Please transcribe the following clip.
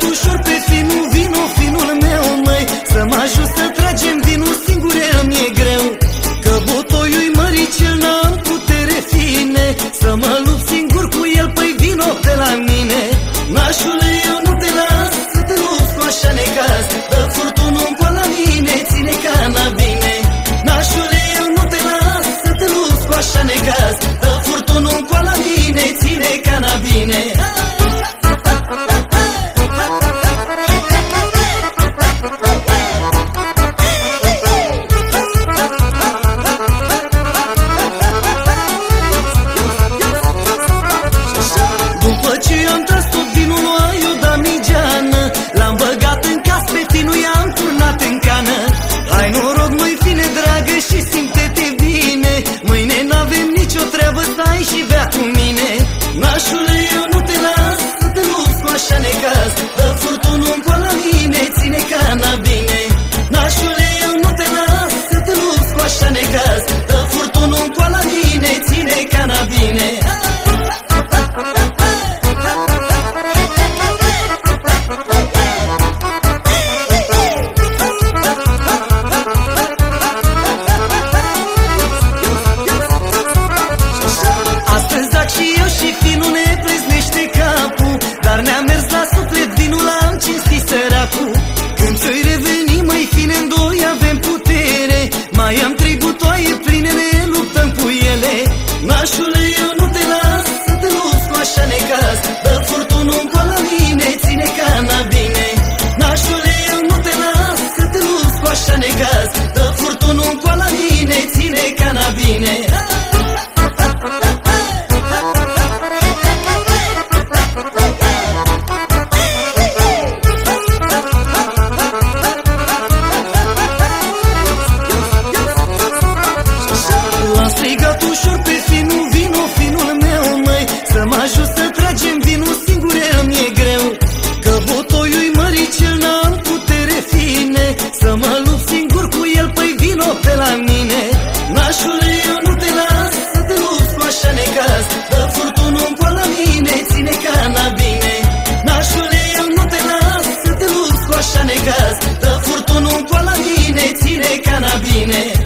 ușor pe finul, vino, finul meu, măi, să mă ajut să tragem vinul, singur mi-e greu, că butoiul-i măricel, n-am putere fine, să mă lupt singur cu el, păi vino pe la mine. Nașule, eu nu te las să te lupți cu așa necaz, dă furtunul pe la mine, ține cana bine. Nașule, eu nu te las să te lupți cu așa necaz, dă furtunul pe la mine, ține cana bine. După ce am tras tot vinul lui Iuda Migeană, l-am băgat în cas pe tinu, i-am turnat în cană. Hai noroc, măi, fine dragă, și simte-te bine, mâine n-avem nicio treabă, stai și bea cu mine. Nașule, eu nu te las să te lupți cu așa necaz, dă furtunul pe la mine, ține cana bine. Nașule, eu nu te las să te lupți cu așa necaz, dă furtunul pe la mine, ține cana bine. Astăzi zac și eu și finul ne pleznește capul, dar ne-a mers la suflet vinul, l-am cinstit săracul. Când ți-oi reveni, măi fine, în doi avem putere, mai am 3 butoaie pline, ne luptăm cu ele. Nașule, eu nu te las să te lupți cu așa necaz, dă furtunul pe la mine, ține cana bine. Nașule, eu nu te las să te lupți cu așa necaz, dă furtunul pe la mine, ține cana bine. L-am strigat ușor pe finul, vino, finul meu, măi, să mă ajut să tragem vinul, singur mi-e greu, că butoiul-i măricel, n-am putere fine, să mă lupt singur cu el, păi vino pe la mine. Nașule, eu nu te las să te lupți cu așa necaz, dă furtunul pe la mine, ține cana bine. Nașule, eu nu te las să te lupți cu așa necaz, dă furtunul pe la mine, ține cana bine.